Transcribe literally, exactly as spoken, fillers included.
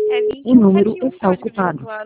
É O vinte e um número sete um, está código de ocupado. usuário